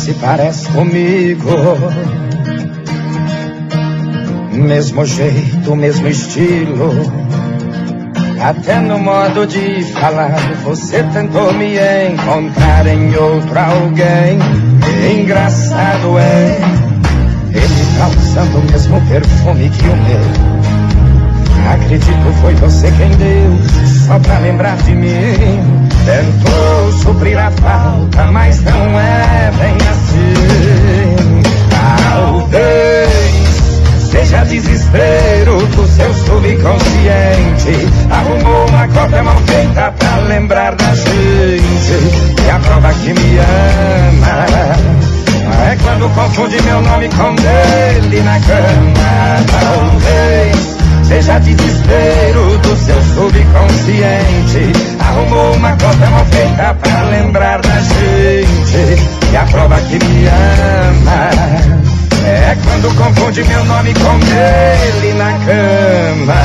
se parece comigo. Mesmo jeito, mesmo estilo, até no modo de falar. Você tentou me encontrar em outro alguém. Engraçado é, ele tá usando o mesmo perfume que o meu. Acredito foi você quem deu, só pra lembrar de mim. Tentou suprir a falta, mas não é bem assim. Talvez seja desespero do seu subconsciente. Arrumou uma cópia mal feita pra lembrar da gente. E a prova que me ama é quando confunde meu nome com dele na cama. Talvez seja desespero do seu subconsciente. Arrumou uma cópia mal feita pra lembrar da gente. E a prova que me ama é quando confunde meu nome com dele na cama.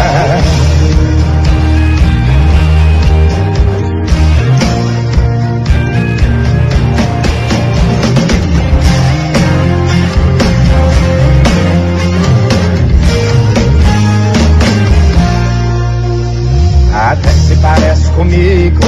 Até se parece comigo.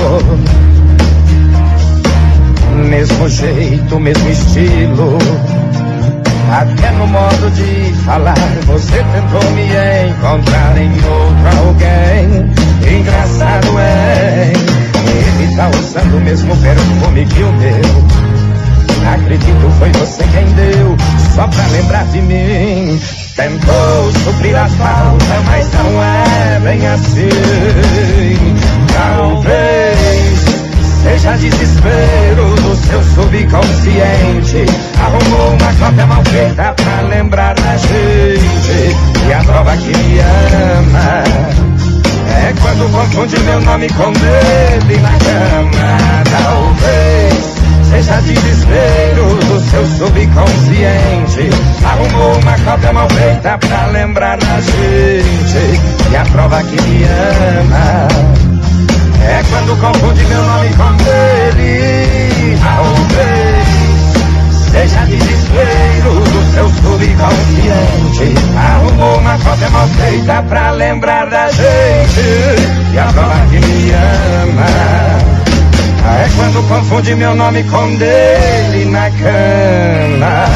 Mesmo jeito, mesmo estilo, até no modo de falar. Você tentou me encontrar em outro alguém. Engraçado é, ele tá usando o mesmo perfume que o meu. Acredito foi você quem deu, só pra lembrar de mim. Tentou suprir a falta, mas não é bem assim. Talvez seja desespero do seu subconsciente. Arrumou uma cópia mal feita pra lembrar da gente. E a prova que me ama é quando confunde meu nome com dele na cama. Talvez seja desespero do seu subconsciente. Arrumou uma cópia mal feita pra lembrar da gente. E a prova que me ama é quando confunde meu nome com dele. Talvez seja desespero do seu subconsciente. Arrumou uma cópia mal feita pra lembrar da gente. E a prova que me ama é quando confunde meu nome com dele na cama.